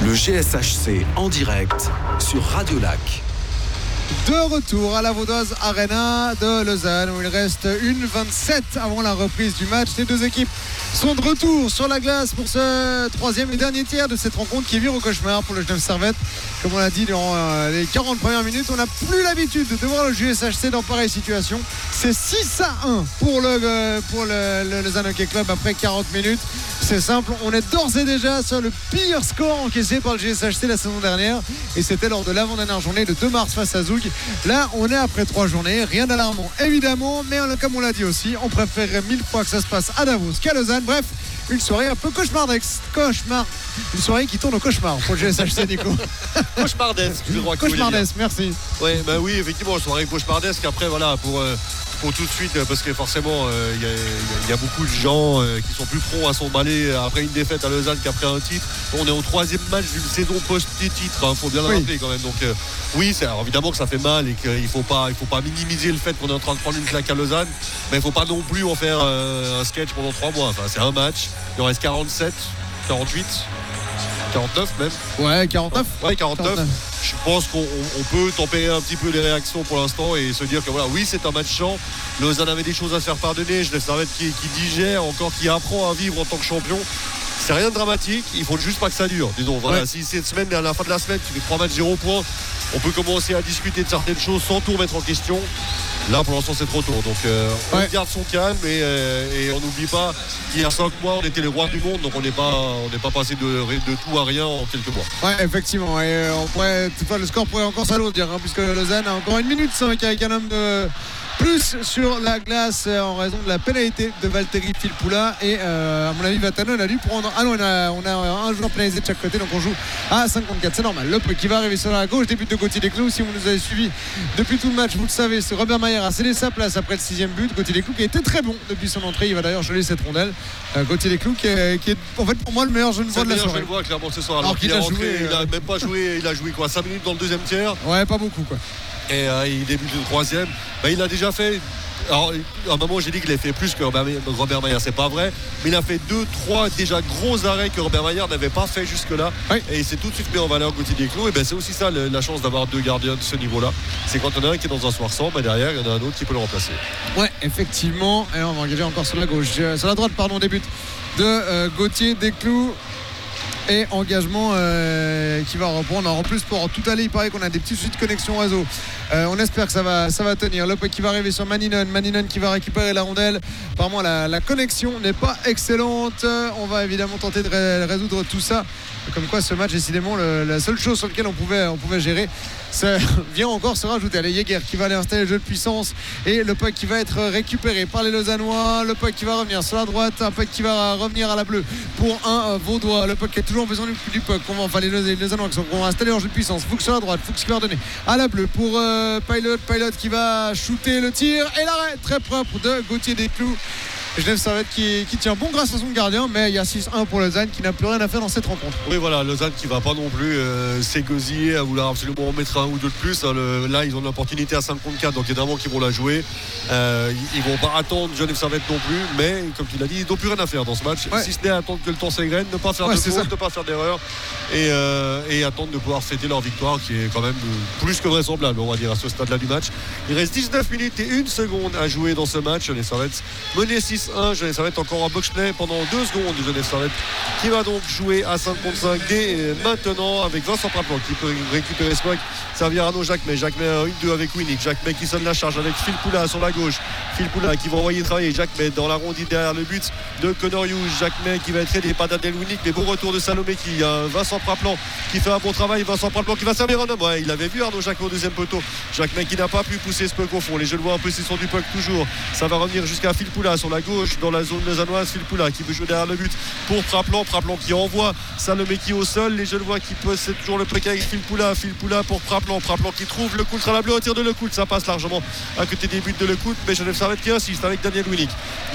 Le GSHC en direct sur Radio Lac. De retour à la Vaudoise Arena de Lausanne où il reste 1:27 avant la reprise du match. Les deux équipes sont de retour sur la glace pour ce troisième et dernier tiers de cette rencontre qui vire au cauchemar pour le Genève Servette. Comme on l'a dit dans les 40 premières minutes, on n'a plus l'habitude de voir le GSHC dans pareille situation. C'est 6-1 pour le Lausanne Hockey Club après 40 minutes. C'est simple, on est d'ores et déjà sur le pire score encaissé par le GSHC la saison dernière et c'était lors de l'avant-dernière journée de 2 mars face à Zoug. Là on est après 3 journées, rien d'alarmant évidemment, mais comme on l'a dit aussi, on préférerait 1000 fois que ça se passe à Davos qu'à Lausanne. Bref, une soirée un peu cauchemardesque, une soirée qui tourne au cauchemar pour le GSHC. Nico. Cauchemardesque, je crois. Cauchemardesque, merci. Ouais, bah oui, effectivement, soirée cauchemardesque. Après, voilà, pour tout de suite, parce que forcément, il y a beaucoup de gens qui sont plus prompts à s'emballer après une défaite à Lausanne qu'après un titre. On est au 3e match d'une saison post-titre, faut bien le rappeler quand même. Donc oui, alors, évidemment que ça fait mal et qu'il faut pas minimiser le fait qu'on est en train de prendre une claque à Lausanne, mais il faut pas non plus en faire un sketch pendant 3 mois. Enfin, c'est un match, il en reste 47, 48. 49 même. Ouais, 49. Ouais, 49. Je pense qu'on peut tempérer un petit peu les réactions pour l'instant et se dire que voilà, oui, c'est un match champ. Lausanne avait des choses à se faire pardonner. Genève Servette qui digère, encore qui apprend à vivre en tant que champion. C'est rien de dramatique, il faut juste pas que ça dure. Disons, voilà, ouais. Si cette semaine, à la fin de la semaine, tu fais 3 matchs 0 points, on peut commencer à discuter de certaines choses sans tout remettre en question. Là, pour l'instant, c'est trop tôt. Donc, on garde son calme et on n'oublie pas qu'il y a 5 mois, on était les rois du monde. Donc, on n'est pas passé de tout à rien en quelques mois. Ouais, effectivement. Et toutefois, le score pourrait encore s'alourdir, puisque Lausanne a encore 1 minute 5 avec un homme de plus sur la glace en raison de la pénalité de Valtteri Filppula et à mon avis Vatanen a dû prendre on a un joueur pénalisé de chaque côté, donc on joue à 54, c'est normal. Le puck qui va arriver sur la gauche, début de Gauthier Desclous. Si vous nous avez suivis depuis tout le match, vous le savez, c'est Robert Mayer a cédé sa place après le 6e but. Gauthier Desclous qui a été très bon depuis son entrée, il va d'ailleurs geler cette rondelle. Gauthier Desclous qui est en fait pour moi le meilleur jeune joueur de la soirée. Je le vois clairement ce soir, alors qu'il a joué, il a même pas joué, il a joué quoi 5 minutes dans le 2e tiers. Ouais, pas beaucoup quoi. Et il débute le 3e. Il a déjà fait. Alors, à un moment, j'ai dit qu'il avait fait plus que Robert Mayer, c'est pas vrai, mais il a fait 2-3 déjà gros arrêts que Robert Mayer n'avait pas fait jusque-là. Oui. Et il s'est tout de suite mis en valeur Gauthier Desclous. Et c'est aussi ça la chance d'avoir 2 gardiens de ce niveau-là. C'est quand on a un qui est dans un soir sans, derrière, il y en a un autre qui peut le remplacer. Ouais, effectivement. Et on va engager encore sur la gauche. Sur la droite, début de Gauthier Desclous. Et engagement qui va reprendre. Alors en plus pour tout aller, il paraît qu'on a des petits soucis de connexion réseau. On espère que ça va tenir. Le puck qui va arriver sur Maninen qui va récupérer la rondelle. Apparemment la connexion n'est pas excellente. On va évidemment tenter de résoudre tout ça. Comme quoi ce match décidément la seule chose sur laquelle on pouvait gérer, ça vient encore se rajouter. Allez, Jäger qui va aller installer le jeu de puissance et le puck qui va être récupéré par les Lausannois. Le puck qui va revenir sur la droite, un puck qui va revenir à la bleue pour un Vaudois. Le puck qui est toujours en besoin du puck. Les Lausannois qui vont installer leur jeu de puissance. Fuchs sur la droite, Fuchs qui va redonner à la bleue pour Pilot qui va shooter le tir et l'arrêt très propre de Gauthier Desclous. Genève Servette qui tient bon grâce à son gardien, mais il y a 6-1 pour Lausanne qui n'a plus rien à faire dans cette rencontre. Oui, voilà, Lausanne qui va pas non plus s'égosiller à vouloir absolument en mettre un ou deux de plus. Là, ils ont l'opportunité à 54, donc évidemment qu'ils vont la jouer. Ils vont pas attendre Genève Servette non plus, mais comme tu l'as dit, ils n'ont plus rien à faire dans ce match, si ce n'est attendre que le temps s'égrène, ne pas faire de faute, ne pas faire d'erreur et attendre de pouvoir fêter leur victoire qui est quand même plus que vraisemblable, on va dire, à ce stade-là du match. Il reste 19 minutes et 1 seconde à jouer dans ce match. Genève Servette mené 6-1. Genève Servette encore un box-play pendant 2 secondes. Genève Servette qui va donc jouer à 5 contre 5 dès maintenant avec Vincent Praplan qui peut récupérer ce puck, servir Arnaud Jacquemet. Jacquemet 1-2 avec Winnick. Jacquemet qui sonne la charge avec Filppula sur la gauche. Filppula qui va envoyer travailler Jacquemet dans la rondine derrière le but de Connor Hughes. Jacquemet qui va être aidé par Daniel Winnick, mais bon retour de Salomé qui Vincent Praplan qui fait un bon travail. Vincent Praplan qui va servir un homme. Ouais, il avait vu Arnaud Jacquemet au 2e poteau. Jacquemet qui n'a pas pu pousser ce puck au fond. Les jeunes voient en possession du puck toujours. Ça va revenir jusqu'à Filppula sur la gauche dans la zone lausannoise. Filppula qui veut jouer derrière le but pour Praplan qui envoie Salomé qui au sol. Les jeunes voient qui possèdent toujours le puck avec Filppula pour Praplan qui trouve le coup à la bleue au tir de Lecoultre. Ça passe largement à côté des buts de Lecoultre, mais Genève Servette qui insiste avec Daniel Winnick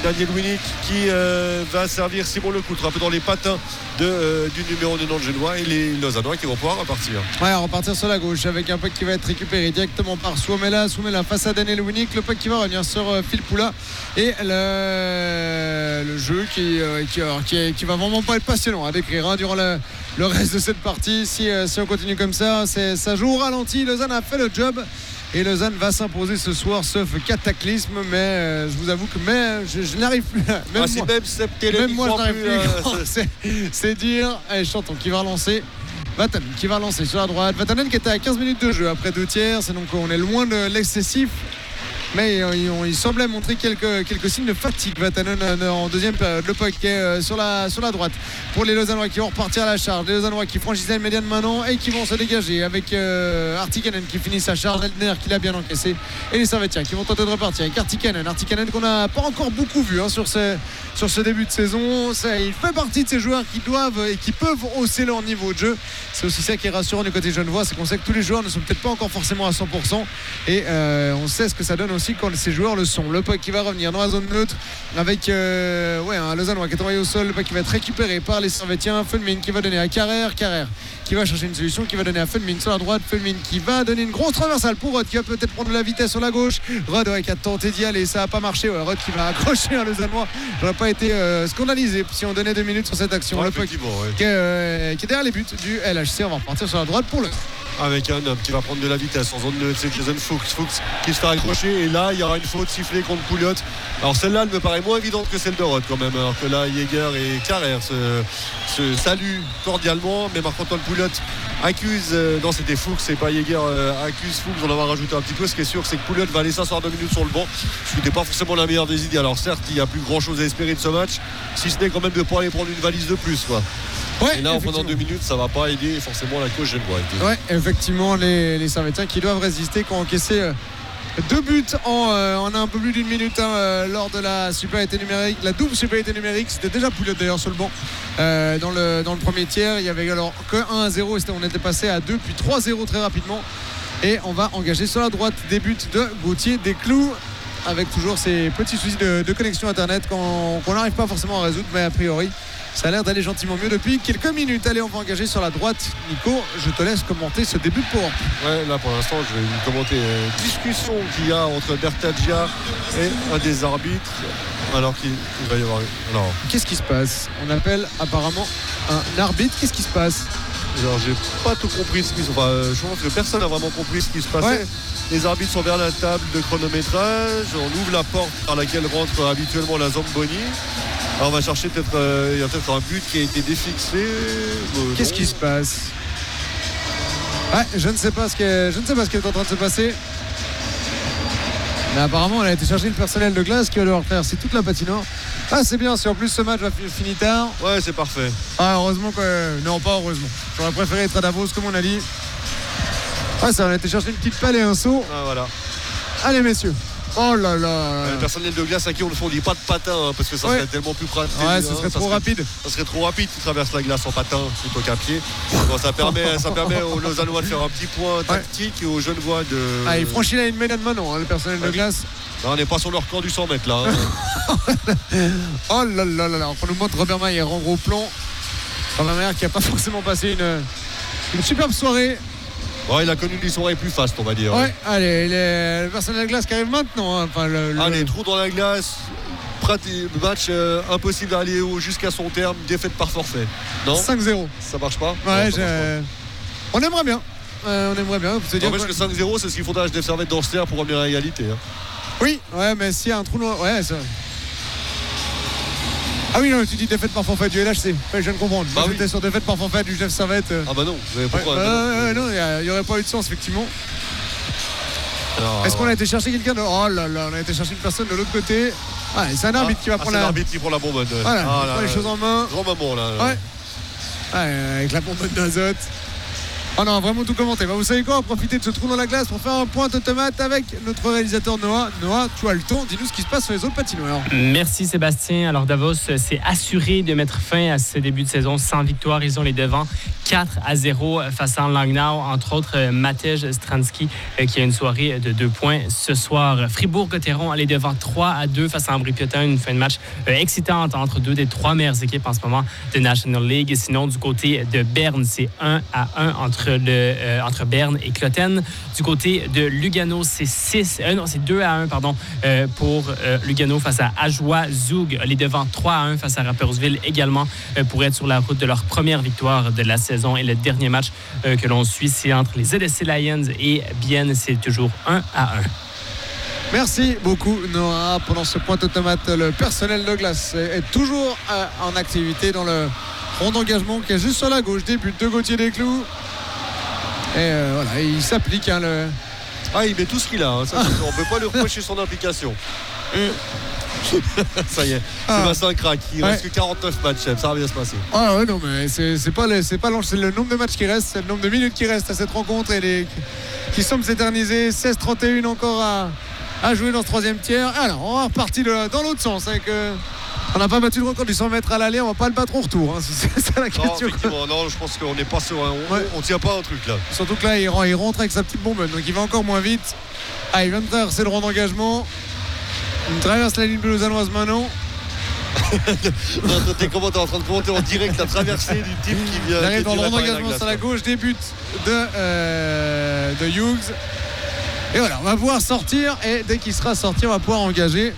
qui va servir Simon Lecoultre un peu dans les patins du numéro 90 genevois et les Lausannois qui vont pouvoir repartir. Ouais, repartir sur la gauche avec un puck qui va être récupéré directement par Suomela face à Daniel Winnick. Le puck qui va revenir sur Filppula et le jeu qui va vraiment pas être passionnant à décrire durant le reste de cette partie. Si on continue comme ça, ça joue au ralenti. Lausanne a fait le job et Lausanne va s'imposer ce soir, sauf cataclysme. Mais je vous avoue que je n'arrive plus. Même moi, je n'arrive plus. C'est dire. Allez, chantons qui va relancer. Vatanen qui va lancer sur la droite. Vatanen qui était à 15 minutes de jeu après 2 tiers. C'est donc on est loin de l'excessif. Mais il semblait montrer quelques signes de fatigue. Vatanen en deuxième période. Le puck est sur la droite pour les Lausannois qui vont repartir à la charge. Les Lausannois qui franchissent la médiane maintenant et qui vont se dégager avec Artikainen qui finit sa charge. Eldner qui l'a bien encaissé. Et les Servetiens qui vont tenter de repartir avec Artikainen qu'on n'a pas encore beaucoup vu sur ce début de saison. Il fait partie de ces joueurs qui doivent et qui peuvent hausser leur niveau de jeu. C'est aussi ça qui est rassurant du côté genevois, c'est qu'on sait que tous les joueurs ne sont peut-être pas encore forcément à 100% et on sait ce que ça donne aussi quand ces joueurs le sont. Le puck qui va revenir dans la zone neutre avec un Lausannois qui est envoyé au sol. Le puck qui va être récupéré par les Servetiens. Funmin qui va donner à Carrère qui va chercher une solution, qui va donner à Funmin sur la droite. Funmin qui va donner une grosse traversale pour Rod qui va peut-être prendre de la vitesse sur la gauche. Rod qui a tenté d'y aller, ça n'a pas marché. Rod qui va accrocher un Lausannois. J'aurais pas été scandalisé si on donnait 2 minutes sur cette action. Le puck qui est derrière les buts du LHC. On va repartir sur la droite pour le avec un homme qui va prendre de la vitesse en zone neutre, c'est Jason Fuchs qui se fait accrocher et là il y aura une faute sifflée contre Pouliot. Alors celle-là elle me paraît moins évidente que celle de Rod quand même, alors que là Jäger et Carrère se saluent cordialement, mais Marc-Antoine Pouliot accuse, non c'était Fuchs et pas Jäger, accuse Fuchs d'en avoir rajouté un petit peu. Ce qui est sûr c'est que Pouliot va aller s'asseoir 2 minutes sur le banc, ce qui n'était pas forcément la meilleure des idées. Alors certes il n'y a plus grand chose à espérer de ce match, si ce n'est quand même de ne pas aller prendre une valise de plus quoi. Ouais, et là, pendant 2 minutes, ça va pas aider forcément la cause genevoise. Ouais, effectivement, les Servetiens qui doivent résister, qui ont encaissé 2 buts en un peu plus d'une minute lors de la supériorité numérique, la double supériorité numérique. C'était déjà Pouliot d'ailleurs sur le banc dans le premier tiers. Il y avait alors que 1-0 et on était passé à 2 puis 3-0 très rapidement. Et on va engager sur la droite des buts de Gauthier Desclous, avec toujours ces petits soucis de connexion internet qu'on n'arrive pas forcément à résoudre, mais a priori ça a l'air d'aller gentiment mieux depuis quelques minutes. Allez, on va engager sur la droite. Nico, je te laisse commenter ce début de power. Ouais, là pour l'instant, je vais commenter une discussion qu'il y a entre Bertaggia et un des arbitres. Alors qu'il va y avoir. Alors, qu'est-ce qui se passe? On appelle apparemment un arbitre. Qu'est-ce qui se passe? Alors, j'ai pas tout compris ce qui se passe. Je pense que personne n'a vraiment compris ce qui se passait. Ouais. Les arbitres sont vers la table de chronométrage. On ouvre la porte par laquelle rentre habituellement la Zamboni. Alors on va chercher il y a peut-être un but qui a été défixé. Qu'est-ce qui se passe? Ouais, je ne sais pas ce qui est en train de se passer. Mais apparemment, on a été chercher le personnel de glace qui va devoir traverser toute la patinoire. Ah, c'est bien, si en plus ce match va finir tard. Ouais, c'est parfait. Ah, heureusement que. Non, pas heureusement. J'aurais préféré être à Davos, comme on a dit. Ouais, ça, on a été chercher une petite pelle et un seau. Ah, voilà. Allez, messieurs. Oh là là. Le personnel de glace à qui on ne fournit pas de patin parce que ça serait tellement plus pratique. Ouais, ce serait trop rapide. Ça serait trop rapide qui traverse la glace en patin plutôt qu'à pied. Bon, ça permet aux Lausannois de faire un petit point tactique et aux Genevois de. Ah, il franchit la ligne médiane maintenant, le personnel de glace. Non, on n'est pas sur leur camp du 100 mètres là. Oh là là là là. On nous montre Robert Mayer en gros plan. Robert Mayer qui n'a pas forcément passé une superbe soirée. Ouais, il a connu des soirées plus fastes, on va dire. Ouais, allez, le personnel de glace qui arrive maintenant. Enfin, les trous dans la glace, match impossible d'aller jusqu'à son terme, défaite par forfait. Non 5-0. Ça marche pas? Ouais, on aimerait bien. On aimerait bien. Parce que 5-0, c'est ce qu'il faudra à Genève Servette d'Orster pour revenir à l'égalité. Hein. Oui, ouais, mais s'il y a un trou noir. Ouais, ça. Ah oui, non, tu dis défaite par forfait du LHC. Je viens de comprendre. Bah j'étais sur défaite par forfait du Genève Servette. Ah bah non, pourquoi non, il n'y aurait pas eu de sens, effectivement. Alors, est-ce qu'on a été chercher quelqu'un de. Oh là là, on a été chercher une personne de l'autre côté. Ah, c'est un arbitre qui va prendre la. C'est l'arbitre qui prend la bonbonne. Voilà, il prend les choses en main. Grand moment là. Ouais. Avec la bonbonne d'azote. Oh non, vraiment tout commenté. Bah, vous savez quoi, on va profiter de ce trou dans la glace pour faire un point automate avec notre réalisateur Noah. Noah, tu as le temps, dis-nous ce qui se passe sur les autres patinoires. Merci Sébastien. Alors Davos s'est assuré de mettre fin à ce début de saison sans victoire. Ils ont les devants 4-0 face à Langnau, entre autres Matej Stransky qui a une soirée de 2 points ce soir. Fribourg-Gotteron les devant 3-2 face à Ambry-Piotin, une fin de match excitante entre 2 des 3 meilleures équipes en ce moment de National League. Sinon du côté de Berne, c'est 1-1 entre entre Berne et Cloten. Du côté de Lugano, c'est 2-1 pour Lugano face à Ajoie. Zug les devant 3-1 face à Rapperswil également pour être sur la route de leur première victoire de la saison. Et le dernier match que l'on suit, c'est entre les ZSC Lions et Bienne. C'est toujours 1-1. Merci beaucoup Nora. Pendant ce point automate, le personnel de glace est toujours en activité dans le rond d'engagement qui est juste sur la gauche. Début de Gauthier Desclous. Et voilà, il s'applique. Il met tout ce qu'il a. Ça, on ne peut pas lui reprocher son implication. Ça y est, Sébastien craque. Il reste que 49 matchs, ça va bien se passer. Ah ouais, non, mais c'est pas le nombre de matchs qui restent, c'est le nombre de minutes qui restent à cette rencontre et qui semble s'éterniser. 16-31 encore à jouer dans ce troisième tiers. Alors, on va repartir dans l'autre sens. On n'a pas battu le record du 100 mètres à l'aller, on va pas le battre au retour. C'est ça la question. Non, je pense qu'on n'est pas sur on tient pas un truc là. Surtout que là, il rentre avec sa petite bombe, donc il va encore moins vite. Il vient de traverser le rond d'engagement. Il traverse la ligne bleu-lausannoise maintenant. T'es en train de commenter en direct la traversée du type qui vient. Il arrive dans le rond d'engagement sur la gauche, début de Hughes. Et voilà, on va pouvoir sortir et dès qu'il sera sorti, on va pouvoir engager.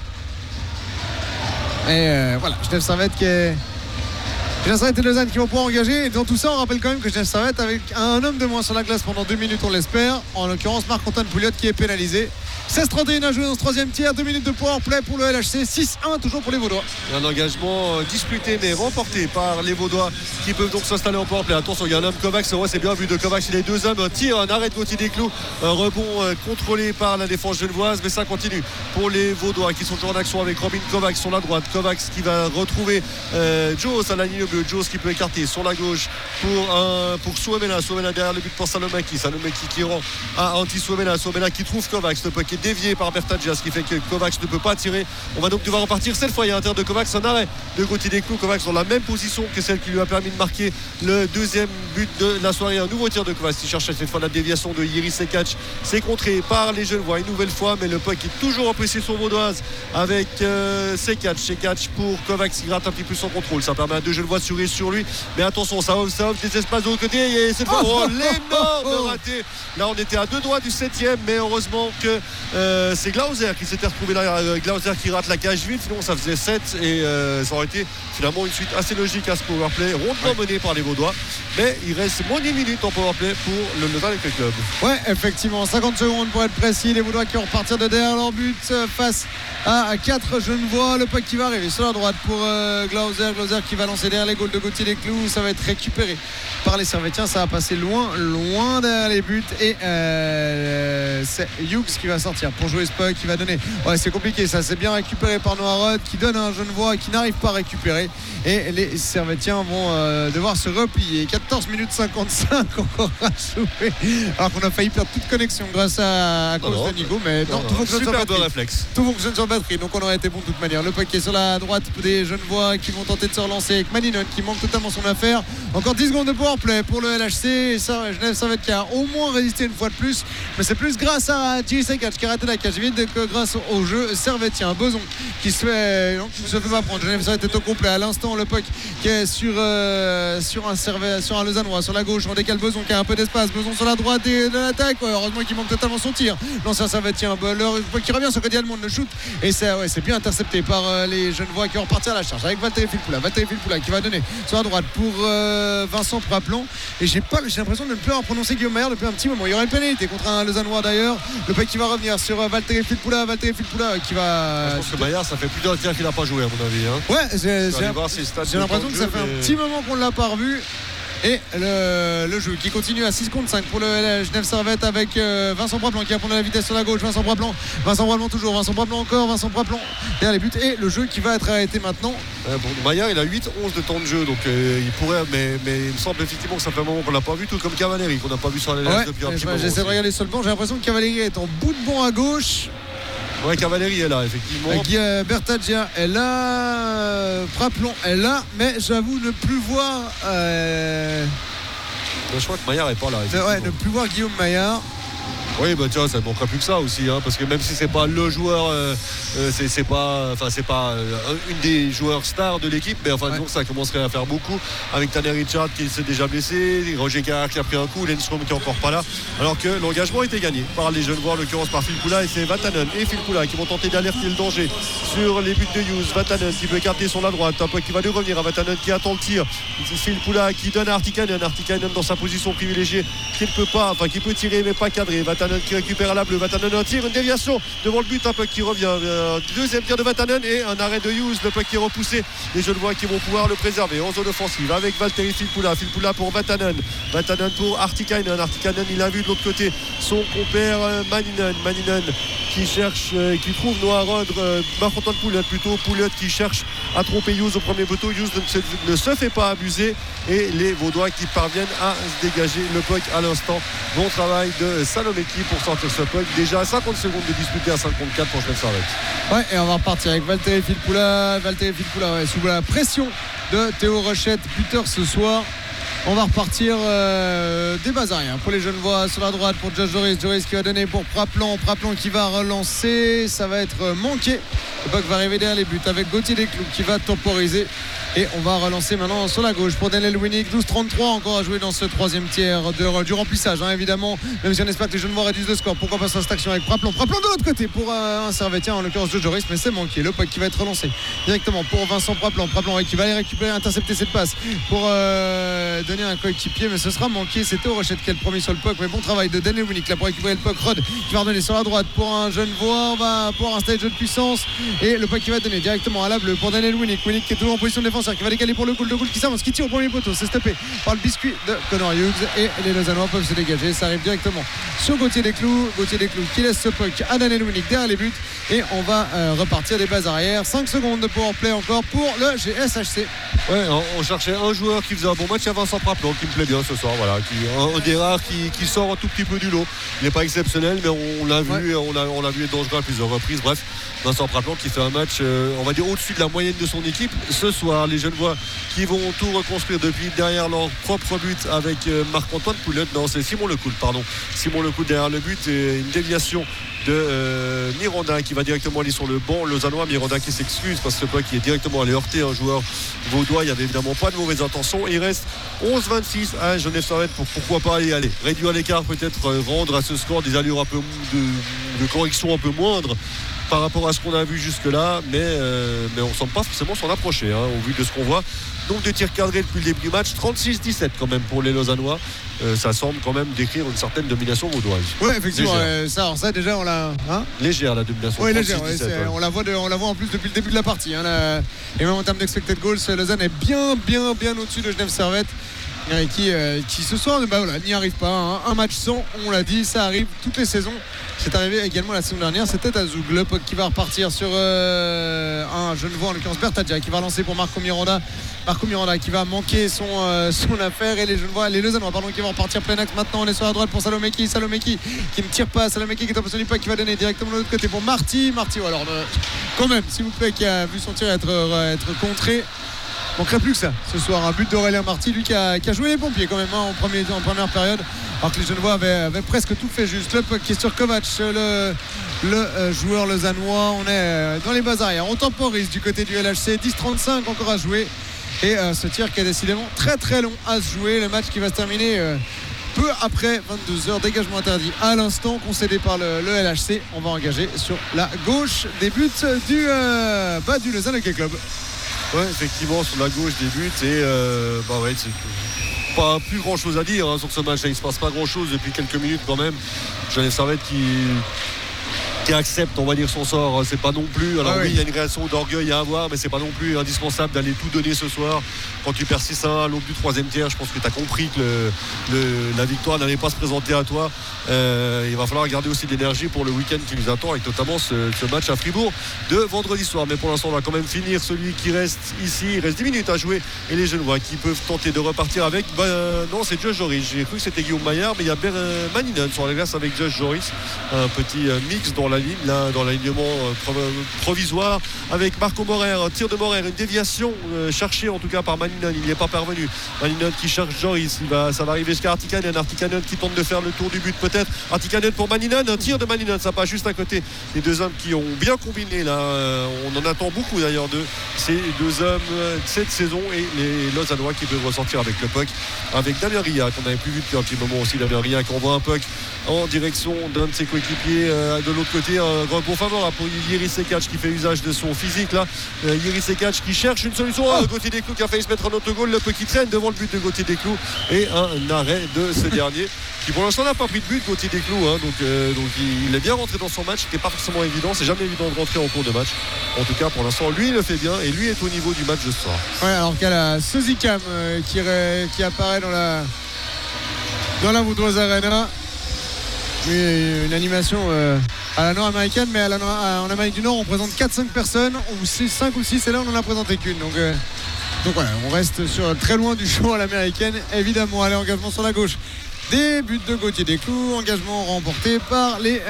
Et voilà, Genève Servette et Lausanne qui vont pouvoir engager. Et dans tout ça, on rappelle quand même que Genève Servette avec un homme de moins sur la glace pendant 2 minutes, on l'espère. En l'occurrence, Marc-Antoine Pouliot qui est pénalisé. 16-31 à jouer dans ce troisième tiers, 2 minutes de powerplay pour le LHC, 6-1 toujours pour les Vaudois. Un engagement disputé mais remporté par les Vaudois qui peuvent donc s'installer en powerplay. Attention, il y a un homme Kovacs, c'est bien vu de Kovacs, il y a 2 hommes, un tir, un arrêt de Gauthier Desclous, un rebond contrôlé par la défense genevoise, mais ça continue pour les Vaudois qui sont toujours en action avec Robin Kovacs sur la droite. Kovacs qui va retrouver Joos à la ligne bleue, Joos qui peut écarter sur la gauche pour Suomela derrière le but pour Salomaki qui rend à Anti-Suomela qui trouve Kovacs, le puck est dévié par Bertadja, ce qui fait que Kovacs ne peut pas tirer. On va donc devoir repartir cette fois. Il y a un tir de Kovacs, un arrêt de Gauthier Desclous. Kovacs dans la même position que celle qui lui a permis de marquer le deuxième but de la soirée. Un nouveau tir de Kovacs. Il cherche cette fois la déviation de Yiri Sekac. C'est contré par les Genevois une nouvelle fois, mais le puck est toujours en possession vaudoise avec Sekac pour Kovacs qui gratte un petit peu son contrôle. Ça permet à 2 Genevois de sourire sur lui. Mais attention, ça offre des espaces de l'autre côté. Et cette fois, l'énorme raté. Là, on était à 2 doigts du 7e, mais heureusement que c'est Glauser qui s'était retrouvé là. Glauser qui rate la cage vide. Sinon, ça faisait 7 et ça aurait été finalement une suite assez logique à ce powerplay, rondement mené par les Vaudois. Mais il reste moins d'10 minutes en powerplay pour le Lausanne Hockey Club. Ouais, effectivement, 50 secondes pour être précis. Les Vaudois qui vont repartir de derrière leur but face à 4 Genevois. Le puck qui va arriver sur la droite pour Glauser qui va lancer derrière les goals de Gauthier Desclous. Ça va être récupéré par les Servettiens. Ça va passer loin derrière les buts et c'est Hughes qui va sortir pour jouer ce puck qui va donner. Ouais, c'est compliqué, ça c'est bien récupéré par Noirot qui donne à un Genevois qui n'arrive pas à récupérer et les Servettiens vont devoir se replier. 14 minutes 55 encore à jouer alors qu'on a failli perdre toute connexion grâce à cause de Nico, mais non, tout fonctionne sur batterie. Tout fonctionne sur batterie, donc on aurait été bon de toute manière. Le puck est sur la droite des Genevois qui vont tenter de se relancer avec Maninon qui manque totalement son affaire. Encore 10 secondes de powerplay pour le LHC et ça, Genève Servette qui a au moins résisté une fois de plus, mais c'est plus grâce à Thierry Sekac qui a raté la cage vide que grâce au jeu servettien. Beson qui se fait pas prendre. Genève Servette est au complet à l'instant. Le puck qui est sur un Lausannois sur la gauche. On décale Beson qui a un peu d'espace. Beson sur la droite et de l'attaque. Ouais, heureusement qu'il manque totalement son tir. L'ancien servettien. Le puck qui revient sur Cody Almond, le shoot et c'est bien intercepté par les Genevois qui vont repartir à la charge avec Valtteri Filppula qui va donner sur la droite pour Vincent Praplan. Et j'ai l'impression de ne plus avoir prononcé Guillaume Maillard depuis un petit moment. Il y aura une pénalité contre un Lausannois d'ailleurs. Le puck qui va revenir sur Valtteri Filppula qui va. Je pense que Maillard, ça fait plus d'un tiers qu'il n'a pas joué à mon avis. Ouais, j'ai l'impression que ça fait un petit moment qu'on ne l'a pas revu. Et le jeu qui continue à 6 contre 5 pour le Genève Servette avec Vincent Praplan qui va prendre la vitesse sur la gauche. Vincent Praplan toujours, Vincent Praplan encore, Vincent Praplan derrière les buts et le jeu qui va être arrêté maintenant. Maillard il a 8-11 de temps de jeu donc il pourrait mais il me semble effectivement que ça fait un moment qu'on l'a pas vu, tout comme Cavalieri qu'on n'a pas vu sur les LHC depuis un petit moment. J'essaie de regarder sur le banc, j'ai l'impression que Cavalieri est en bout de banc à gauche. Ouais, Cavalieri est là, effectivement. Bertadja est là, Praplan est là, mais j'avoue ne plus voir. Je crois que Maillard est pas là. Ne plus voir Guillaume Maillard. Oui, bah tiens, ça ne manquera plus que ça aussi, hein, parce que même si c'est pas le joueur, c'est pas une des joueurs stars de l'équipe, mais enfin disons que ça commencerait à faire beaucoup avec Tanner Richard qui s'est déjà blessé, Roger Carrère qui a pris un coup, Lindstrom qui est encore pas là, alors que l'engagement était gagné par les Genevois, en l'occurrence par Filppula, et c'est Vatanen et Filppula qui vont tenter d'alerter le danger sur les buts de Hughes. Vatanen qui peut écarter sur la droite, un peu qui va lui revenir à Vatanen qui attend le tir, Filppula qui donne à Artikainen dans sa position privilégiée, qui ne peut pas, enfin qui peut tirer mais pas cadrer. Vatanen qui récupère à la bleue, Vatanen un tir, une déviation devant le but, un puck qui revient, deuxième tir de Vatanen et un arrêt de Hughes, le puck qui est repoussé, les Genevois qui vont pouvoir le préserver en zone offensive avec Valtteri Filppula pour Vatanen pour Artikainen, il a vu de l'autre côté son compère Maninen qui cherche, qui trouve Noah Rodre, Marc-Antoine Pouliot qui cherche à tromper Hughes au premier poteau. Hughes ne se fait pas abuser et les Vaudois qui parviennent à se dégager le puck à l'instant. Bon travail de Salomeki pour sortir ce puck. Déjà 50 secondes de disputé à 54 pour Genève Servette. Ouais, et on va repartir avec Valtteri Filppula sous la pression de Théo Rochette, buteur ce soir. On va repartir des bases arrière pour les Genevois sur la droite pour Josh Joris qui va donner pour Praplan qui va relancer, ça va être manqué. Le puck va arriver derrière les buts avec Gauthier Desclous qui va temporiser et on va relancer maintenant sur la gauche pour Daniel Winnick. 12-33 encore à jouer dans ce troisième tiers du remplissage, hein, évidemment, même si on espère que les Genevois réduisent le score. Pourquoi pas sur cette action avec Praplan de l'autre côté pour un Servetien, en l'occurrence Josh Joris, mais c'est manqué. Le puck qui va être relancé directement pour Vincent Praplan qui va aller récupérer, intercepter cette passe pour donner un coéquipier, mais ce sera manqué. C'était au Rochette qui est le premier sur le puck, mais bon travail de Daniel Winnick là pour récupérer le puck. Rod qui va redonner sur la droite pour un Genevois, on va pouvoir installer le jeu de puissance et le puck qui va donner directement à la bleue pour Daniel Winnick qui est toujours en position de défenseur, qui va décaler pour le goal qui s'avance, qui tire au premier poteau, c'est stoppé par le biscuit de Connor Hughes et les Lausannois peuvent se dégager. Ça arrive directement sur Gauthier Desclous qui laisse ce puck à Daniel Winnick derrière les buts et on va repartir des bases arrière. 5 secondes de powerplay encore pour le GSHC. Ouais, on cherchait un joueur qui faisait un bon match, à Vincent Praplan qui me plaît bien ce soir, voilà, un des rares qui sort un tout petit peu du lot. Il n'est pas exceptionnel, mais on l'a vu, on l'a vu être dangereux à plusieurs reprises. Bref, Vincent Praplan qui fait un match, on va dire au-dessus de la moyenne de son équipe ce soir. Les Genevois qui vont tout reconstruire depuis derrière leur propre but avec Marc-Antoine Pouliot. Non, c'est Simon Lecoul derrière le but et une déviation de Miranda qui va directement aller sur le banc lausannois. Miranda qui s'excuse parce que ce puck qui est directement allé heurter un joueur vaudois. Il n'y avait évidemment pas de mauvaises intentions. Il reste 11-26 à Genève Servette pour pourquoi pas y aller. Réduire l'écart, peut-être rendre à ce score des allures un peu de correction un peu moindres par rapport à ce qu'on a vu jusque-là, mais on ne semble pas forcément s'en approcher, hein, au vu de ce qu'on voit. Donc de tirs cadrés depuis le début du match, 36-17 quand même pour les Lausannois. Ça semble quand même décrire une certaine domination vaudoise. Oui, effectivement, ça déjà on l'a. Hein, légère la domination. Oui, légère. On la voit en plus depuis le début de la partie. Hein, et même en termes d'expected goals, Lausanne est bien au-dessus de Genève Servette. Qui ce soir n'y arrive pas, hein. Un match sans, on l'a dit, ça arrive toutes les saisons. C'est arrivé également la saison dernière, c'était à Zoug. Le puck qui va repartir sur un Genevois, en l'occurrence Bertadia, qui va lancer pour Marco Miranda qui va manquer son affaire, et les Lausannois qui vont repartir plein axe. Maintenant on est sur la droite pour Salomeki qui ne tire pas, Salomeki qui est en position du puck, qui va donner directement de l'autre côté pour Marty alors quand même s'il vous plaît, qui a vu son tir être contré. Manquerait plus que ça ce soir, un but d'Aurélien Marty, lui qui a joué les pompiers quand même, hein, en première période, alors que les Genevois avaient presque tout fait juste. Le puck qui est sur Kovac, le joueur lausannois. On est dans les bases arrière, on temporise du côté du LHC. 10-35 encore à jouer et ce tir qui est décidément très très long à se jouer. Le match qui va se terminer peu après 22h, dégagement interdit à l'instant concédé par le LHC. On va engager sur la gauche des buts du Lausanne Hockey Club. Ouais, effectivement, sur la gauche des buts et c'est pas plus grand chose à dire, hein, sur ce match. Il se passe pas grand chose depuis quelques minutes quand même. Genève Servette qui accepte, on va dire, son sort. C'est pas non plus, alors oui, il y a une réaction d'orgueil à avoir, mais c'est pas non plus indispensable d'aller tout donner ce soir. Quand tu perds 6-1 à l'aube du troisième tiers, je pense que tu as compris que la victoire n'allait pas se présenter à toi. Il va falloir garder aussi de l'énergie pour le week-end qui nous attend, avec notamment ce match à Fribourg de vendredi soir. Mais pour l'instant, on va quand même finir celui qui reste ici. Il reste 10 minutes à jouer et les Genevois qui peuvent tenter de repartir avec non, c'est Josh Joris. J'ai cru que c'était Guillaume Maillard, mais il y a Maninen sur la glace avec Josh Joris. Un petit mix dans la ligne, là, dans l'alignement provisoire, avec Marco Morer, un tir de Morer, une déviation cherchée en tout cas par Maninen, il n'y est pas parvenu. Maninen qui cherche Joris, ça va arriver jusqu'à Artikainen qui tente de faire le tour du but peut-être. Artikainen pour Maninen, un tir de Maninen, ça passe juste à côté. Les deux hommes qui ont bien combiné là, on en attend beaucoup d'ailleurs de ces deux hommes cette saison, et les Lausannois qui peuvent ressortir avec le puck, avec Damien Ria qu'on n'avait plus vu depuis un petit moment aussi. Damien Ria qui envoie un puck en direction d'un de ses coéquipiers de l'autre côté, un grand bon favorable pour Jiří Sekac qui fait usage de son physique là. Jiří Sekac qui cherche une solution. Gauthier Desclous qui a failli se mettre en autogol, le puck qui traîne devant le but de Gauthier Desclous, et un arrêt de ce dernier qui pour l'instant n'a pas pris de but, Gauthier Desclous, donc il est bien rentré dans son match. C'était pas forcément évident, c'est jamais évident de rentrer en cours de match. En tout cas pour l'instant lui il le fait bien, et lui est au niveau du match de ce soir. Ouais, alors qu'il y a la Sozicam qui apparaît dans la Vaudoise Arena. Une animation à la nord-américaine, mais en Amérique du Nord on présente 4-5 personnes, ou 5 ou 6, et là on n'en a présenté qu'une, donc voilà, on reste très loin du show à l'américaine évidemment. Allez, engagement sur la gauche, des buts de Gauthier Desclous, engagement remporté par les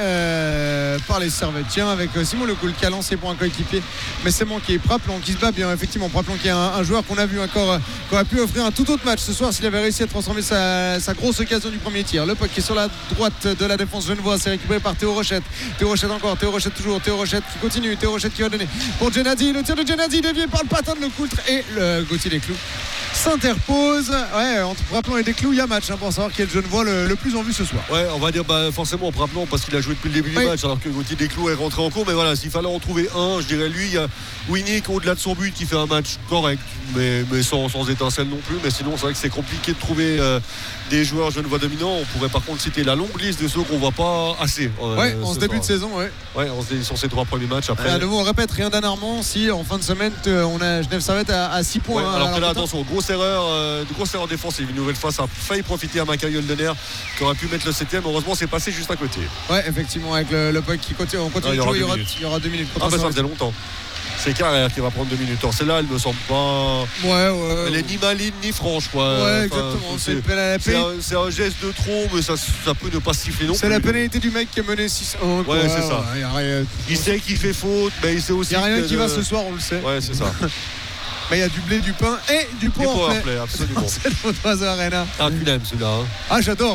Servetiens, avec Simon Lecoul qui a lancé pour un coéquipier, mais c'est manqué. Praplon qui se bat bien, effectivement. Praplon qui est un joueur qu'on a vu encore, qui aurait pu offrir un tout autre match ce soir s'il avait réussi à transformer sa grosse occasion du premier tir. Le puck qui est sur la droite de la défense genevoise, c'est récupéré par Théo Rochette. Théo Rochette encore, Théo Rochette toujours, Théo Rochette qui continue, Théo Rochette qui va donner pour Gennady, le tir de Gennady dévié par le patin de Lecoultre, et le Gauthier Desclous s'interpose. Ouais, entre Praplon et Desclous il y a match, pour savoir quel jeune voit le plus en vue ce soir. Ouais, on va dire forcément Praplon parce qu'il a joué depuis le début du match, alors que Gauthier Desclous est rentré en cours. Mais voilà, s'il fallait en trouver un, je dirais lui. Il y a Winnick au-delà de son but qui fait un match correct, mais sans étincelle non plus. Mais sinon c'est vrai que c'est compliqué de trouver des joueurs genevois dominants. On pourrait par contre citer la longue liste de ceux qu'on voit pas assez en ce début de saison. Sur ces 3 premiers matchs. Après, à nouveau on répète, rien d'anarmant si en fin de semaine on a Genève Servette à 6 points. Alors que là, attention, grosse erreur défensive. Une nouvelle fois, ça a failli profiter à Michael Holdener qui aurait pu mettre le 7ème. Heureusement, c'est passé juste à côté. Ouais, effectivement, avec le puck qui continue, on continue de jouer, il y aura 2 minutes. Ça faisait longtemps. C'est Carrère qui va prendre 2 minutes. Alors celle-là, elle me semble pas. Elle est ni maligne ni franche, quoi. Ouais, exactement. C'est un geste de trop, mais ça peut ne pas siffler non plus. C'est la pénalité du mec qui a mené 6-1. Ouais, c'est ça. Il sait qu'il fait faute, mais il sait aussi. Il n'y a rien qui va ce soir, on le sait. Ouais, c'est ça. Mais il y a du blé, du pain et du powerplay. Absolument. C'est le Vaudoise Arena. Tu l'aimes celui-là. Ah, j'adore.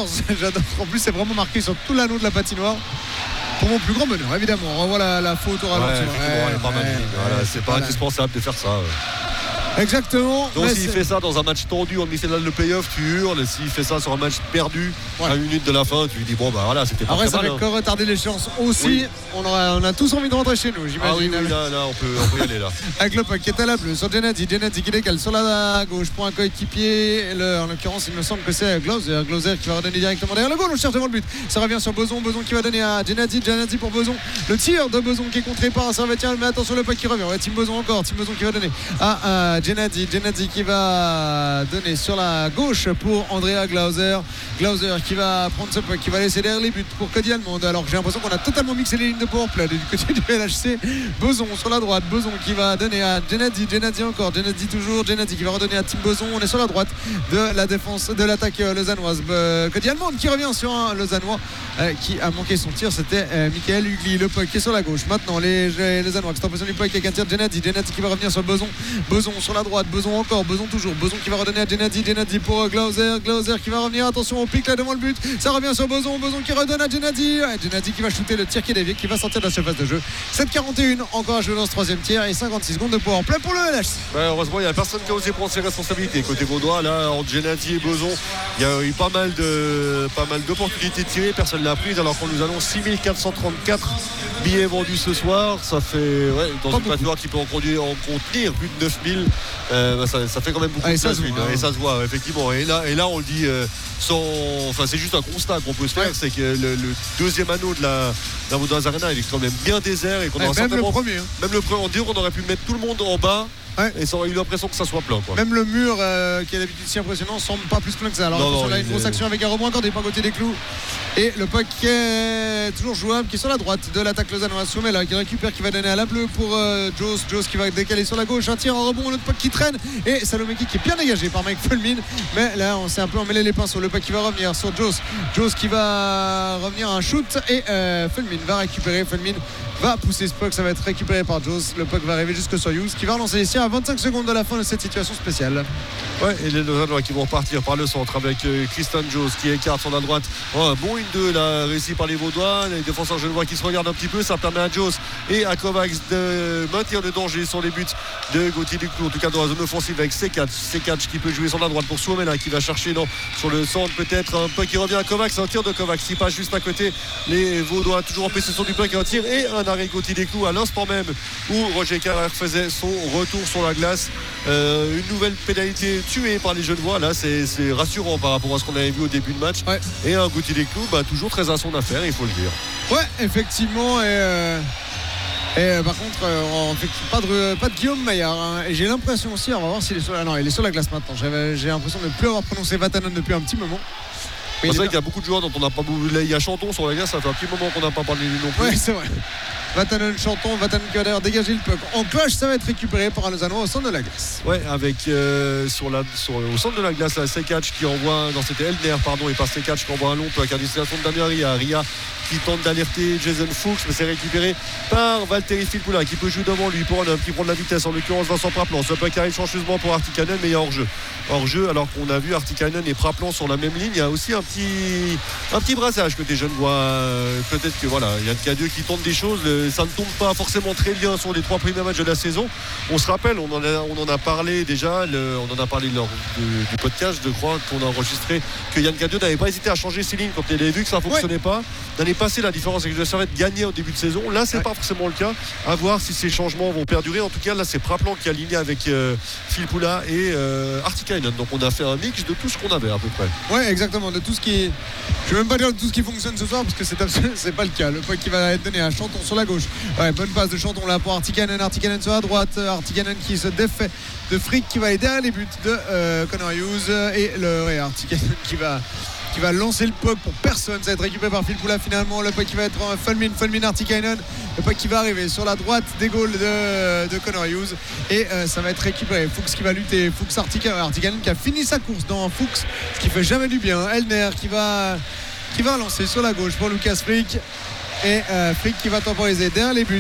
En plus, c'est vraiment marqué sur tout l'anneau de la patinoire. Pour mon plus grand bonheur, évidemment. On revoit la faute au ralenti. Elle est pas mal. C'est pas indispensable de faire ça. Exactement. Donc s'il fait ça dans un match tendu en demi-finale de play-off, tu hurles. S'il fait ça sur un match perdu à 1 minute de la fin, tu lui dis c'était pas très mal. Après, ça fait que retarder l'échéance aussi. Oui. On a tous envie de rentrer chez nous, j'imagine. Ah oui, là on peut y aller là. Avec le puck qui est à la bleue sur Gennady qui décale sur la gauche pour un coéquipier. En l'occurrence, il me semble que c'est Glauser qui va redonner directement derrière le goal. On cherche devant le but. Ça revient sur Beson qui va donner à Gennady pour Beson. Le tir de Beson qui est contré par un Servetien. Mais attention, le puck qui revient. Tim Beson qui va donner à Gennady qui va donner sur la gauche pour Andrea Glauser qui va prendre ce puck, qui va laisser derrière les buts pour Cody Allemande. Alors que j'ai l'impression qu'on a totalement mixé les lignes de powerplay du côté du LHC. Beson sur la droite, Beson qui va donner à Gennady encore, Gennady toujours, Gennady qui va redonner à Tim Beson. On est sur la droite de la défense de l'attaque lausannoise. Cody Allemande qui revient sur un lausannois qui a manqué son tir, c'était Michael Hugli. Le puck qui est sur la gauche. Maintenant les lausannois qui sont en position du puck avec un tir de Gennady qui va revenir sur Beson sur la droite, Beson encore, Beson toujours, Beson qui va redonner à Gennady pour Glauser qui va revenir, attention au pic là devant le but, ça revient sur Beson qui redonne à Gennady qui va shooter le tir qui est dévié, qui va sortir de la surface de jeu. 7:41 encore à jouer dans ce 3ème tiers et 56 secondes de powerplay pour le LHC. Heureusement il n'y a personne qui a osé prendre ses responsabilités côté vaudois. Là entre Gennady et Beson, il y a eu pas mal d'opportunités de tirer, personne ne l'a prise, alors qu'on nous annonce 6434 billets vendus ce soir. Ça fait dans une patinoire qui peut en contenir plus de 9000. Ça fait quand même beaucoup de place, et ça se voit effectivement. Et là on le dit c'est juste un constat qu'on peut se faire, c'est que le deuxième anneau de la Vaudoise Arena, il est quand même bien désert, et qu'on aura même le premier. Même le premier, on aurait pu mettre tout le monde en bas. Et ça aurait eu l'impression que ça soit plein, quoi. Même le mur qui est d'habitude si impressionnant semble pas plus plein que ça. Alors attention, là une grosse action avec un rebond encore des Gauthier Desclous Et le puck qui est toujours jouable, qui est sur la droite de l'attaque lausannoise. Soumela qui récupère, qui va donner à la bleue pour Joss qui va décaler sur la gauche, un tir en rebond, le puck qui traîne et Salomeki qui est bien dégagé par Mike Fulmin, mais là on s'est un peu emmêlé les pinceaux. Le puck qui va revenir sur Joss qui va revenir à un shoot et Fulmin va récupérer, Fulmin va pousser ce puck, ça va être récupéré par Joss. Le puck va arriver jusque sur Hughes qui va relancer les tirs à 25 secondes de la fin de cette situation spéciale. Ouais, et les Lausannois qui vont repartir par le centre avec Christian Joss qui écarte sur la droite. Un bon 1-2 là, réussi par les Vaudois. Les défenseurs genevois qui se regardent un petit peu, ça permet à Joss et à Kovacs de maintenir le danger sur les buts de Gauthier Duclos, en tout cas dans la zone offensive avec C4 qui peut jouer sur la droite pour Suomela qui va chercher sur le centre, peut-être un puck qui revient à Kovacs, un tir de Kovacs qui passe juste à côté. Les Vaudois toujours en possession du puck, un tir et un arrêt de Gauthier Duclos à l'instant même où Roger Carrère faisait son retour sur la glace. Une nouvelle pénalité tuée par les Genevois, là c'est rassurant par rapport à ce qu'on avait vu au début de match. Ouais. Et un Gauthier Duclos toujours très à son affaire, il faut le dire. Ouais, effectivement. Et par contre, on fait pas de Guillaume Maillard. Hein. Et j'ai l'impression aussi, on va voir s'il est sur la... Non, il est sur la glace maintenant. J'ai l'impression de ne plus avoir prononcé Vatanen depuis un petit moment. C'est vrai qu'il y a beaucoup de joueurs dont on n'a pas. Il y a Chanton sur la glace, ça fait un petit moment qu'on n'a pas parlé non plus. Oui, c'est vrai. Vatanen qui va d'ailleurs dégager le puck en cloche, ça va être récupéré par un Lausannois au centre de la glace. Ouais, avec au centre de la glace, C4 qui envoie, non c'était Eldner pardon, et par C4 qui envoie un long puck à destination de Damien Ria qui tente d'alerter Jason Fuchs, mais c'est récupéré par Valtteri Filppula qui peut jouer devant lui pour un homme qui prend de la vitesse, en l'occurrence Vincent Praplan. Ce puck arrive changeusement pour Artikainen, mais il y a hors-jeu alors qu'on a vu Artikainen et Praplan sur la même ligne. Il y a aussi un petit brassage côté Genevois. Peut-être que voilà, il y a de K2 qui tente des choses. Ça ne tombe pas forcément très bien sur les 3 premiers matchs de la saison. On se rappelle, on en a parlé déjà, on en a parlé lors du podcast, je crois, qu'on a enregistré, que Yann K2 n'avait pas hésité à changer ses lignes quand il avait vu que ça ne fonctionnait pas. L'année passée, la différence avec le Servette gagnait au début de saison. Là, c'est pas forcément le cas. À voir si ces changements vont perdurer. En tout cas, là, c'est Praplan qui est aligné avec Filppula et Artikainen. Donc, on a fait un mix de tout ce qu'on avait à peu près. Ouais, exactement. De tout ce qui, je vais même pas dire de tout ce qui fonctionne ce soir parce que c'est pas le cas. Le point qui va être donné à Chanton sur la gauche. Ouais, bonne passe de Chanton là pour Artikainen sur la droite. Artikainen qui se défait de Frick qui va aller derrière les buts de Connor Hughes et Artikainen qui va lancer le puck pour personne. Ça va être récupéré par Filppula finalement. Le puck qui va être Fulmin Artikainen. Le puck qui va arriver sur la droite des goals de Connor Hughes. Et ça va être récupéré. Fuchs qui va lutter. Fuchs Artikainen qui a fini sa course dans Fuchs, ce qui fait jamais du bien. Elner qui va lancer sur la gauche pour Lucas Frick. Et Frick qui va temporiser derrière les buts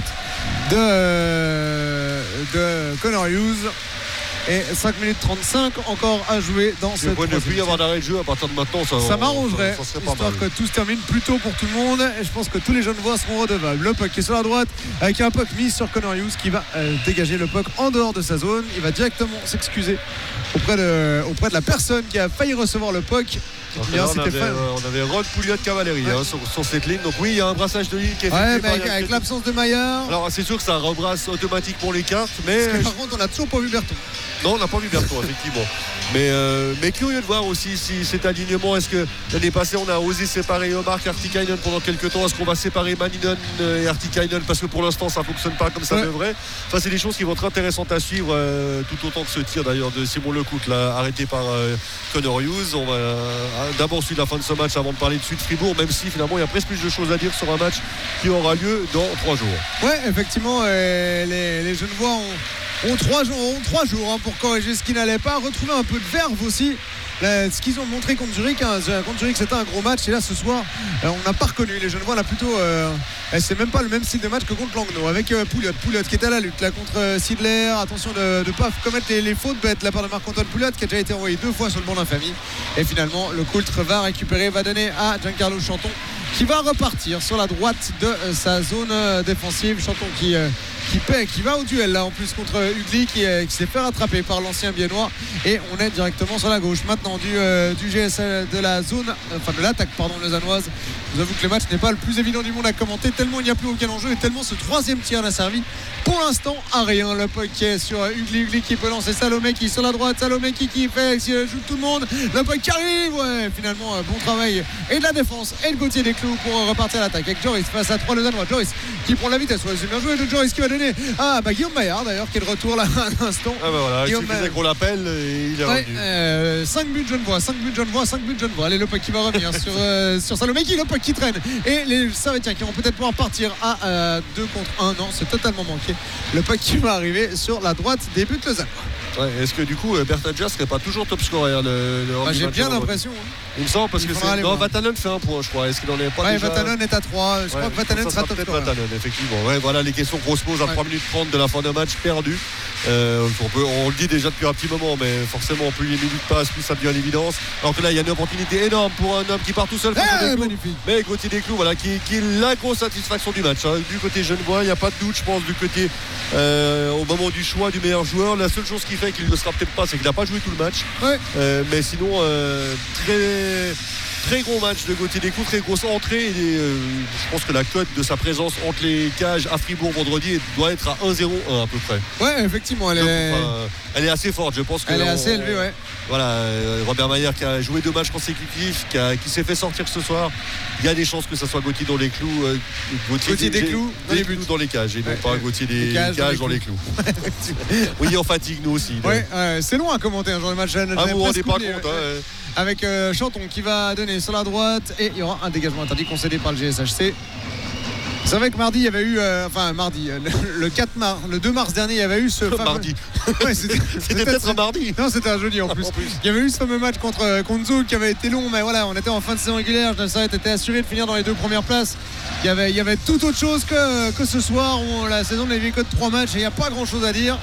de Connor Hughes. Et 5 minutes 35 encore à jouer dans cette troisième. Il ne peut plus y avoir d'arrêt de jeu à partir de maintenant. Ça m'arrangerait, histoire que tout se termine plus tôt pour tout le monde. Et je pense que tous les Genevois seront redevables. Le puck qui est sur la droite avec un puck mis sur Connor Hughes qui va dégager le puck en dehors de sa zone. Il va directement s'excuser auprès de la personne qui a failli recevoir le puck. On avait Rod Pouliot Cavalerie sur cette ligne. Donc oui, il y a un brassage de ligne qui est fait. Ouais, mais avec l'absence de Maillard. Alors c'est sûr que ça rebrasse automatiquement les cartes. Mais par contre, on n'a toujours pas vu Berton. Non, on n'a pas vu Berton, effectivement. Mais curieux de voir aussi si cet alignement, est-ce que l'année passée on a osé séparer Omar et Artikainen pendant quelques temps, est-ce qu'on va séparer Maninen et Artikainen parce que pour l'instant ça ne fonctionne pas comme ça devrait. Enfin, c'est des choses qui vont être intéressantes à suivre, tout autant que ce tir d'ailleurs de Simon Lecoute là, arrêté par Connor Hughes. On va d'abord suivre la fin de ce match avant de parler de suite Fribourg, même si finalement il y a presque plus de choses à dire sur un match qui aura lieu dans 3 jours. Ouais, effectivement, les Genevois ont 3 jours pour corriger ce qui n'allait pas, retrouver un peu de verve aussi. Ce qu'ils ont montré contre Zurich, c'était un gros match, et là ce soir on n'a pas reconnu les Genevois là plutôt. C'est même pas le même style de match que contre Langnau avec Pouliot qui est à la lutte là contre Sidler. Attention de ne pas commettre les fautes bêtes de la part de Marc-Antoine Pouliot qui a déjà été envoyé 2 fois sur le banc d'infamie. Et finalement le Coultre va récupérer, va donner à Giancarlo Chanton qui va repartir sur la droite de sa zone défensive. Chanton qui va au duel là en plus contre Ugly qui s'est fait rattraper par l'ancien biennois, et on est directement sur la gauche maintenant du GSL de la zone, enfin de l'attaque lausannoise. Je vous avoue que le match n'est pas le plus évident du monde à commenter tellement il n'y a plus aucun enjeu et tellement ce 3e tir n'a servi pour l'instant à rien. Le puck qui est sur Ugly qui peut lancer Salomé qui sur la droite, Salomé qui joue tout le monde, le puck qui arrive, finalement bon travail et de la défense et le Gauthier des Clous pour repartir à l'attaque avec Joris face à 3 Lausannois. Joris qui prend la vitesse, c'est bien joué de Joris qui va donner Guillaume Maillard d'ailleurs qui est de retour là à l'instant. Voilà, il suffisait qu'on l'appelle et il est revenu. 5 buts Genevois. Allez, le puck qui va revenir sur Salomé qui qui traîne. Et les Servetiens qui vont peut-être pouvoir partir à 2 contre 1. Non, c'est totalement manqué. Le puck qui va arriver sur la droite des buts Lausanne. Ouais, est-ce que du coup Bertadja serait pas toujours top scorer j'ai bien l'impression. Il me semble parce que Vatanen fait un point, je crois. Est-ce qu'il en est pas déjà... Vatanen est à 3. Je crois que Vatanen sera top scorer. Vatanen, effectivement. Ouais, voilà les questions qu'on se pose à 3 minutes 30 de la fin d'un match perdu. On le dit déjà depuis un petit moment, mais forcément plus les minutes passent, plus ça devient l'évidence. Alors que là il y a une opportunité énorme pour un homme qui part tout seul. Magnifique. Mais Gauthier Desclous, voilà, qui est la grosse satisfaction du match. Hein. Du côté Genevois, il n'y a pas de doute, je pense, du côté au moment du choix du meilleur joueur. La seule chose qui fait qu'il ne sera peut-être pas, c'est qu'il n'a pas joué tout le match. Ouais. Mais sinon, très gros match de Gauthier Desclous, très grosse entrée. Et, je pense que la cote de sa présence entre les cages à Fribourg vendredi doit être à 1-0-1 à peu près. Ouais, effectivement, elle est assez forte. Je pense elle est assez élevée, ouais. Voilà, Robert Mayer qui a joué 2 matchs consécutifs, qui s'est fait sortir ce soir. Il y a des chances que ça soit Gauthier dans les clous, Gauthier Desclous dans les cages, et non pas Gauthier des cages dans les clous. Oui, on fatigue nous aussi. Ouais, c'est long à commenter un genre de match. Vous vous rendez pas compte. Avec Chanton qui va donner sur la droite et il y aura un dégagement interdit concédé par le GSHC. Vous savez que mardi il y avait eu le 2 mars dernier il y avait eu ce fameux... Mardi. Ouais, c'était peut-être un mardi. Non, c'était un jeudi en plus. Il y avait eu ce fameux match contre Zoug qui avait été long, mais voilà, on était en fin de saison régulière. Genève était assuré de finir dans les 2 premières places. Il y avait tout autre chose que ce soir où la saison n'avait que de 3 matchs et il n'y a pas grand chose à dire.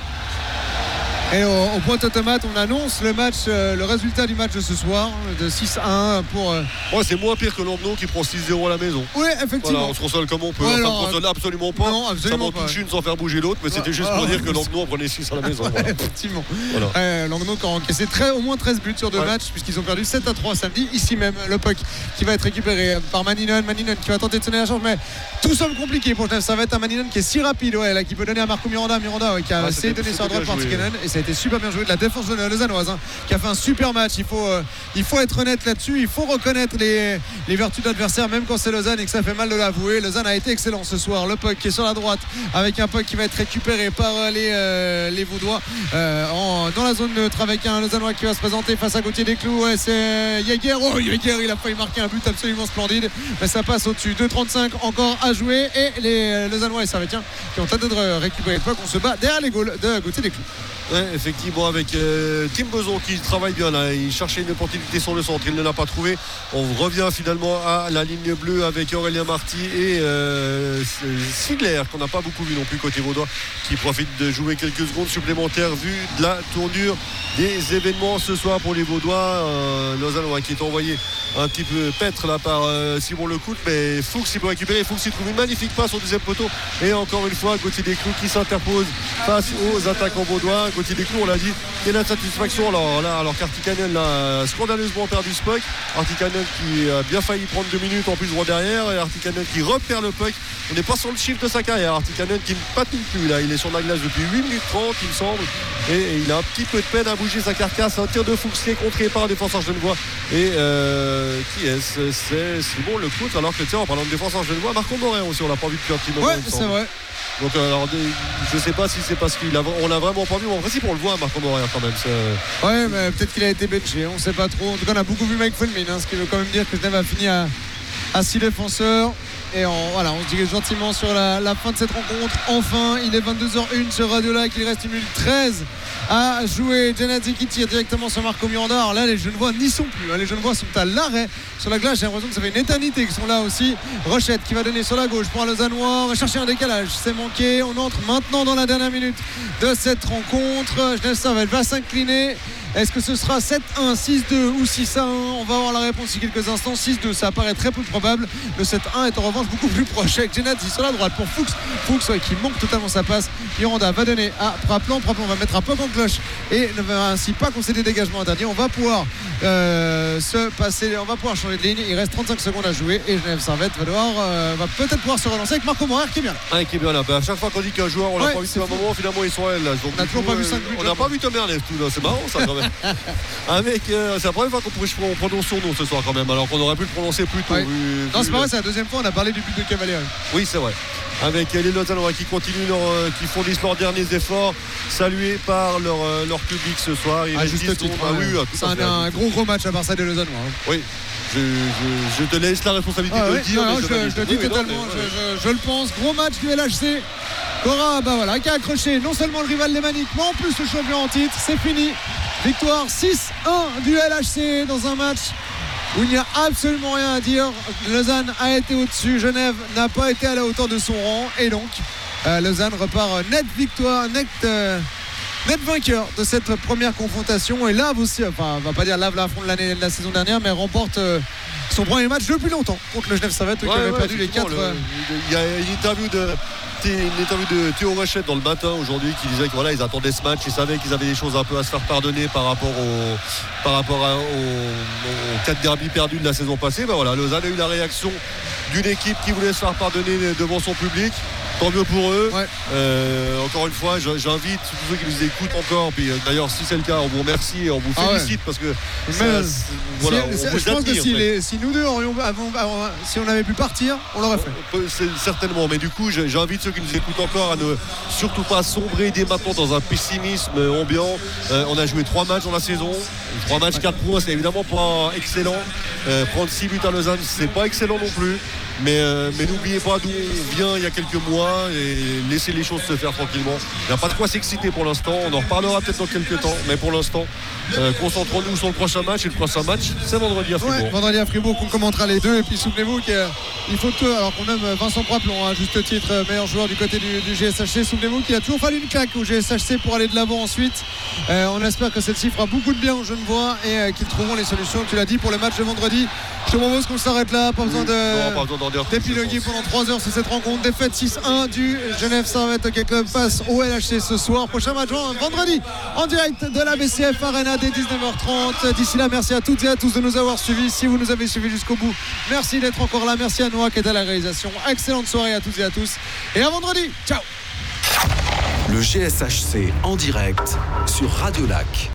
Et au point automate, on annonce le résultat du match de ce soir, de 6-1 pour. C'est moins pire que Langnau qui prend 6-0 à la maison. Oui, effectivement. Voilà, on se console comme on peut. Ouais, on ne console absolument pas. Non, absolument ça m'en touche une sans faire bouger l'autre, mais c'était juste pour dire que Langnau prenait 6 à la maison. Voilà. Effectivement. Voilà. Langnau qui a encaissé au moins 13 buts sur 2 matchs, puisqu'ils ont perdu 7-3 samedi. Ici même, le puck qui va être récupéré par Maninen. Maninen qui va tenter de sonner la charge, mais tout semble compliqué pour Genève. Ça va être un Maninen qui est si rapide, là, qui peut donner à Marco Miranda. Miranda qui a essayé de donner sur la droite par Tikanen, et ça a été super bien joué de la défense lausannoise qui a fait un super match. Il faut être honnête là-dessus, il faut reconnaître les vertus de l'adversaire même quand c'est Lausanne et que ça fait mal de l'avouer. Lausanne a été excellent ce soir. Le puck qui est sur la droite avec un puck qui va être récupéré par les Vaudois dans la zone neutre avec un Lausannois qui va se présenter face à Gauthier Desclous. C'est Jäger. Jäger, il a failli marquer un but absolument splendide, mais ça passe au-dessus. 2,35 encore à jouer et les Lausannois et Servetiens qui ont tenté de récupérer le puck. On se bat derrière les goals de Gauthier Desclous. Ouais, effectivement, avec Tim Beson qui travaille bien là. Il cherchait une opportunité sur le centre, il ne l'a pas trouvé. On revient finalement à la ligne bleue avec Aurélien Marty et Sigler, qu'on n'a pas beaucoup vu non plus côté vaudois, qui profite de jouer quelques secondes supplémentaires vu de la tournure des événements ce soir pour les Vaudois. Lausanne qui est envoyé un petit peu paître là par Simon Lecout, mais Fuchs il peut récupérer. Fuchs il trouve une magnifique passe au deuxième poteau et encore une fois Gauthier Desclous qui s'interpose face aux attaquants vaudois. Gauthier Desclous, on l'a dit, il y a la satisfaction alors qu'Artikanen a scandaleusement perdu ce puck. Artikanen qui a bien failli prendre 2 minutes en plus droit derrière, et Artikanen qui repère le puck. On n'est pas sur le chiffre de sa carrière. Artikanen qui ne patine plus là, il est sur la glace depuis 8 minutes 30 il me semble, et il a un petit peu de peine à bouger sa carcasse. Un tir de Fuchs qui est contré par un défenseur genevois, et qui est-ce? C'est Simon Lecout, alors que tiens, en parlant de défenseur genevois, Marco Morin aussi, on l'a pas vu depuis un petit moment. Ouais, c'est vrai. Donc je sais pas si c'est parce qu'on l'a vraiment pas vu, mais en principe on le voit Marco Morin quand même. Ouais, mais peut-être qu'il a été benché, on sait pas trop. En tout cas on a beaucoup vu Mike Fulmin, ce qui veut quand même dire que Genève a fini à 6 défenseurs. Et on se dirige gentiment sur la fin de cette rencontre. Enfin, il est 22h01 sur Radio Lac, il reste 1 minute 13 à jouer. Janadzi qui tire directement sur Marco Miranda. Alors là les Genevois n'y sont plus, les Genevois sont à l'arrêt sur la glace. J'ai l'impression que ça fait une éternité qu'ils sont là aussi. Rochette qui va donner sur la gauche pour un Lausannois, on va chercher un décalage, c'est manqué. On entre maintenant dans la dernière minute de cette rencontre. Genève Servette va s'incliner. Est-ce que ce sera 7-1, 6-2 ou 6-1? On va avoir la réponse d'ici quelques instants. 6-2, ça apparaît très peu probable. Le 7-1 est en revanche beaucoup plus proche avec Genadzi sur la droite pour Fuchs. Fuchs qui manque totalement sa passe. Miranda va donner à Praplan. Praplan va mettre un peu en cloche et ne va ainsi pas concéder dégagement interdit. On va pouvoir se passer, on va pouvoir changer de ligne. Il reste 35 secondes à jouer et Genève Servette va peut-être pouvoir se relancer avec Marco Morin qui est bien là. Qui est bien là. À chaque fois qu'on dit qu'un joueur, on l'a pas vu depuis un moment, finalement ils sont là. Donc, on n'a toujours pas vu 5 buts. On n'a pas vu Tom Ernest tout là. C'est marrant ça quand même. Avec c'est la première fois qu'on prononce son nom ce soir quand même, alors qu'on aurait pu le prononcer plus tôt. Non, c'est pas vrai, c'est la deuxième fois on a parlé du but de Cavalier. Oui, c'est vrai. Avec les Lausannois qui continuent qui fournissent leurs derniers efforts, salués par leur public ce soir. Juste titre. C'est un gros match à part ça des Lausannois. Oui. je te laisse la responsabilité de le dire. Je le dis totalement, je le pense. Gros match du LHC. Cora, qui a accroché non seulement le rival lémanique, mais en plus le champion en titre. C'est fini. Victoire 6-1 du LHC dans un match où il n'y a absolument rien à dire. Lausanne a été au-dessus, Genève n'a pas été à la hauteur de son rang, et donc Lausanne repart net vainqueur de cette première confrontation, et lave aussi, on va pas dire lave l'affront de la saison dernière, mais remporte son premier match depuis longtemps contre le Genève Servette qui avait perdu les 4. Il y a une interview de Théo Rachette dans le matin aujourd'hui qui disait qu'ils attendaient ce match, ils savaient qu'ils avaient des choses un peu à se faire pardonner par rapport aux 4 derbys perdus de la saison passée. Lausanne a eu la réaction d'une équipe qui voulait se faire pardonner devant son public. Tant mieux pour eux. Encore une fois, j'invite tous ceux qui nous écoutent encore. Puis d'ailleurs, si c'est le cas, on vous remercie et on vous félicite parce que on vous je pense que si nous deux si on avait pu partir, on l'aurait fait. Certainement. Mais du coup, j'invite ceux qui nous écoutent encore à ne surtout pas sombrer dès maintenant dans un pessimisme ambiant. On a joué 3 matchs dans la saison. 3 matchs, 4 points, c'est évidemment pas excellent. Prendre 6 buts à Lausanne, c'est pas excellent non plus. Mais n'oubliez pas d'où on vient il y a quelques mois et laissez les choses se faire tranquillement. Il n'y a pas de quoi s'exciter pour l'instant. On en reparlera peut-être dans quelques temps. Mais pour l'instant, concentrons-nous sur le prochain match. Et le prochain match, c'est vendredi à Fribourg. Vendredi à Fribourg, qu'on commentera les deux. Et puis souvenez-vous qu'il faut que, alors qu'on aime Vincent Praplon, à juste titre meilleur joueur du côté du GSHC, souvenez-vous qu'il a toujours fallu une claque au GSHC pour aller de l'avant ensuite. On espère que celle-ci fera beaucoup de bien aux Genevois et qu'ils trouveront les solutions. Tu l'as dit pour le match de vendredi. Je te propose qu'on s'arrête là. Pas besoin d'épiloguer pendant 3 heures sur cette rencontre. Défaite 6-1 du Genève Servette Hockey Club face au LHC ce soir. Prochain match vendredi en direct de la BCF Arena dès 19h30. D'ici là, merci à toutes et à tous de nous avoir suivis. Si vous nous avez suivis jusqu'au bout, merci d'être encore là. Merci à Noah qui est à la réalisation. Excellente soirée à toutes et à tous. Et à vendredi. Ciao. Le GSHC en direct sur Radio Lac.